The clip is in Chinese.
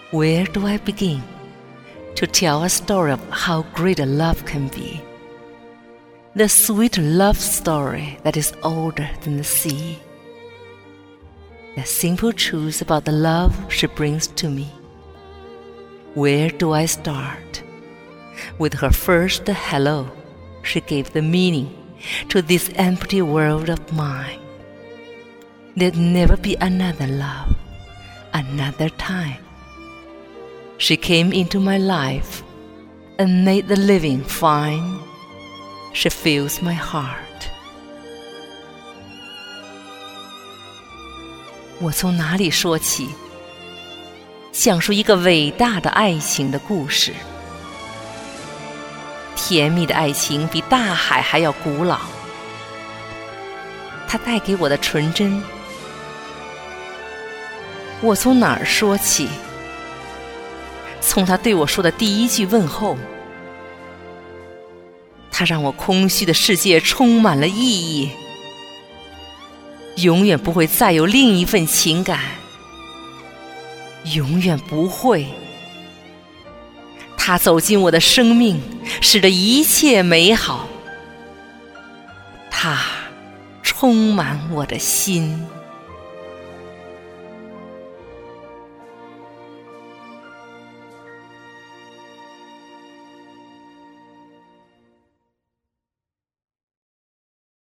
Where do I begin to tell a story of how great a love can be? The sweet love story that is older than the sea. The simple truth about the love she brings to me. Where do I start? With her first hello, she gave the meaning to this empty world of mine. There'd never be another love, another time. She came into my life and made the living fine. She fills my heart. 我从哪里说起？讲述一个伟大的爱情的故事。甜蜜的爱情比大海还要古老，它带给我的纯真。我从哪儿说起？从他对我说的第一句问候，他让我空虚的世界充满了意义，永远不会再有另一份情感，永远不会。他走进我的生命，使得一切美好，他充满我的心。